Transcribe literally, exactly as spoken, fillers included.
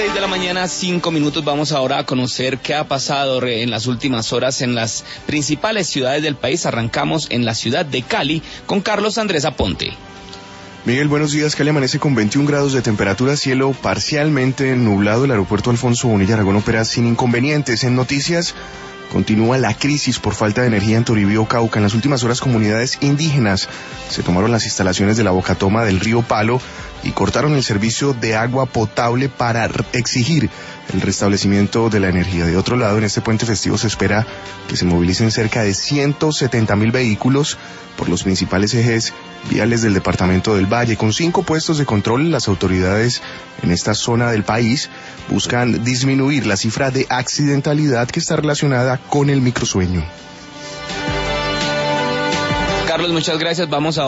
seis de la mañana, cinco minutos. Vamos ahora a conocer qué ha pasado en las últimas horas en las principales ciudades del país. Arrancamos en la ciudad de Cali con Carlos Andrés Aponte. Miguel, buenos días. Cali amanece con veintiún grados de temperatura, cielo parcialmente nublado. El aeropuerto Alfonso Bonilla Aragón opera sin inconvenientes. En noticias, continúa la crisis por falta de energía en Toribío, Cauca. En las últimas horas, comunidades indígenas se tomaron las instalaciones de la bocatoma del río Palo y cortaron el servicio de agua potable para exigir el restablecimiento de la energía. De otro lado, en este puente festivo se espera que se movilicen cerca de ciento setenta mil vehículos por los principales ejes viales del departamento del Valle. Con cinco puestos de control, las autoridades en esta zona del país buscan disminuir la cifra de accidentalidad que está relacionada con el microsueño. Carlos, muchas gracias. Vamos a